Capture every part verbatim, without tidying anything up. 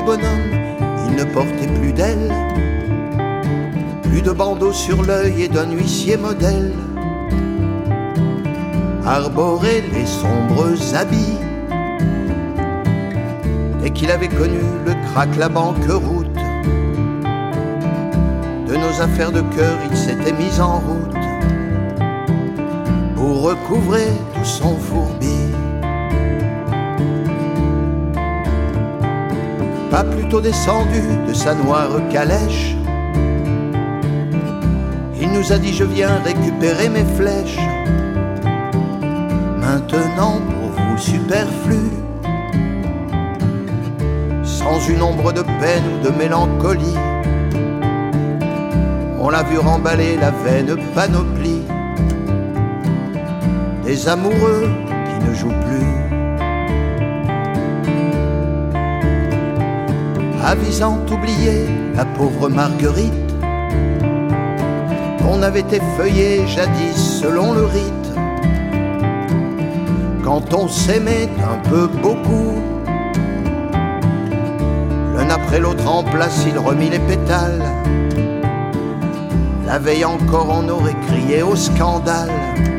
bonhomme, il ne portait plus d'ailes, plus de bandeau sur l'œil et d'un huissier modèle. Arborait les sombres habits. Dès qu'il avait connu le crack, la banqueroute, de nos affaires de cœur, il s'était mis en route pour recouvrer tout son fourbi. Pas plutôt descendu de sa noire calèche, il nous a dit: je viens récupérer mes flèches. Maintenant pour vous superflu, sans une ombre de peine ou de mélancolie, on l'a vu remballer la vaine panoplie des amoureux qui ne jouent plus. Avisant d'oublier la pauvre Marguerite, qu'on avait effeuillée jadis selon le rite. Quand on s'aimait un peu beaucoup, l'un après l'autre en place il remit les pétales. La veille encore on aurait crié au scandale,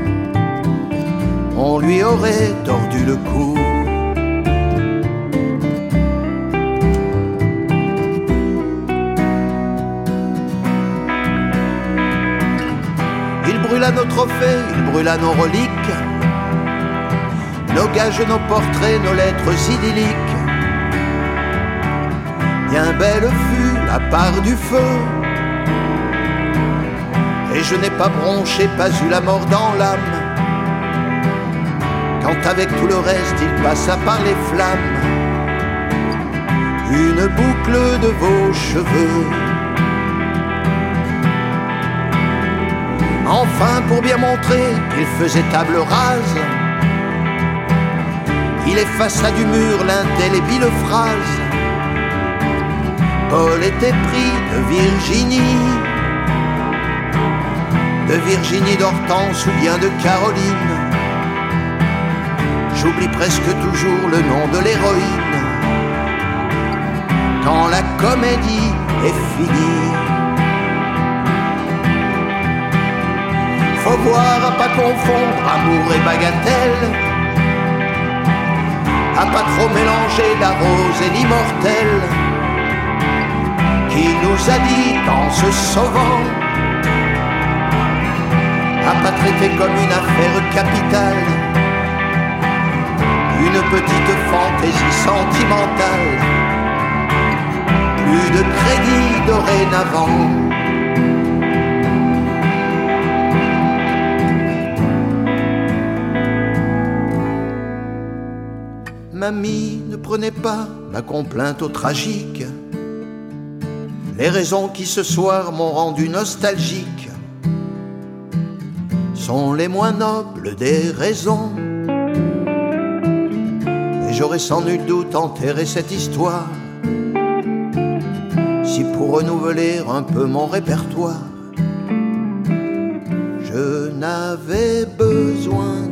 on lui aurait tordu le cou. Il brûla nos trophées, il brûla nos reliques, nos gages, nos portraits, nos lettres idylliques. Bien belle fut la part du feu, et je n'ai pas bronché, pas eu la mort dans l'âme, quand avec tout le reste il passa par les flammes une boucle de vos cheveux. Enfin, pour bien montrer qu'il faisait table rase, il effaça du mur l'indélébile phrase: Paul était pris de Virginie, de Virginie d'Hortense ou bien de Caroline. J'oublie presque toujours le nom de l'héroïne quand la comédie est finie. Faut voir à pas confondre amour et bagatelle, à pas trop mélanger la rose et l'immortel. Qui nous a dit en se sauvant à pas traiter comme une affaire capitale une petite fantaisie sentimentale? Plus de crédit dorénavant. Mamie, ne prenez pas ma complainte au tragique. Les raisons qui ce soir m'ont rendu nostalgique sont les moins nobles des raisons. Et j'aurais sans nul doute enterré cette histoire si pour renouveler un peu mon répertoire je n'avais besoin